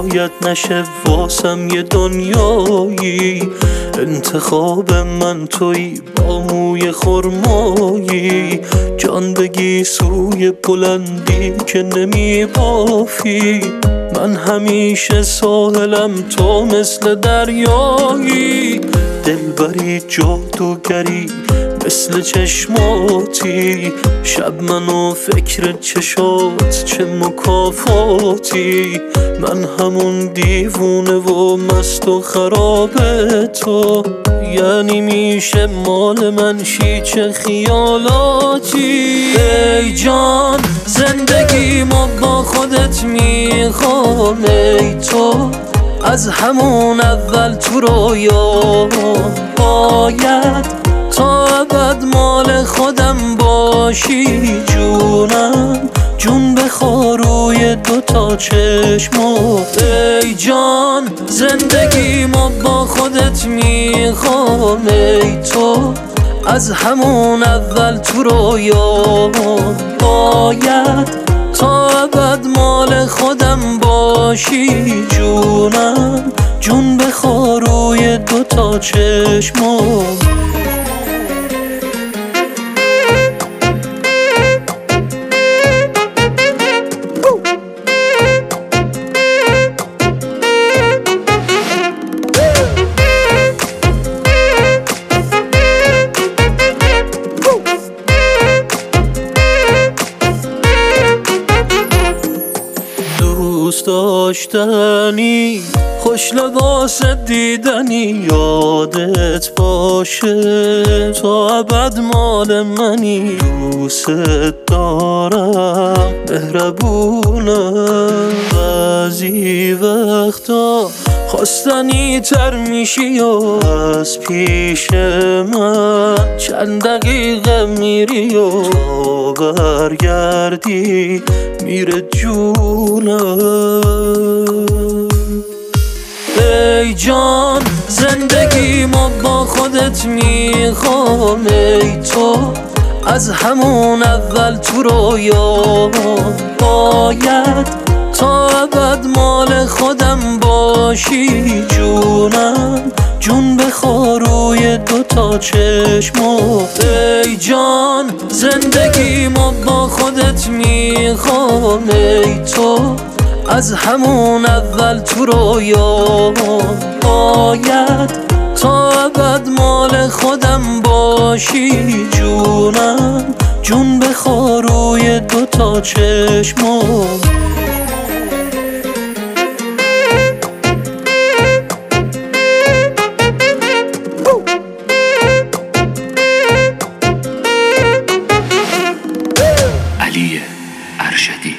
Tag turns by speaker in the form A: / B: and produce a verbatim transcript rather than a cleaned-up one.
A: شاید نشه واسم یه دنیایی. انتخاب من تویی با موی خرمایی، جان بگی سوی بلندی که نمی بافی. من همیشه ساحلم تو مثل دریایی، دلبری جادوگری مثل چشماتی. شب منو فکر چشات چه مکافاتی. من همون دیوونه و مست و خراب تو، یعنی میشه مال من شی چه خیالاتی. ای جان زندگی ما با خودت میخوام، ای تو از همون اول تو رویا باید تا ابد مال خودم باشی. جونم جون بخور روی دوتا چشمات. ای جان زندگی ما با خودت میخوام، ای تو از همون اول تو رویا باید تا ابد مال خودم باشی. جونم جون بخور روی دوتا چشمات. دوست داشتنی خوش لباس دیدنی، یادت باشه تا ابد مال منی. دوست دارم مهربونم، بعضی وقتا خواستنی تر میشی و از پیش من چند دقیقه میری و تا برگردی میره جونم. ای جان زندگی ما با خودت میخوام، ای تو از همون اول تو رویا باید تا ابد مال خودم باشی. جونم جون بخور روی دوتا چشمات. ای جان زندگی ما با خودت میخوام، ای تو از همون اول تو رویا باید تا ابد مال خودم باشی. جونم جون بخور روی دوتا چشمات.
B: علی ارشدی.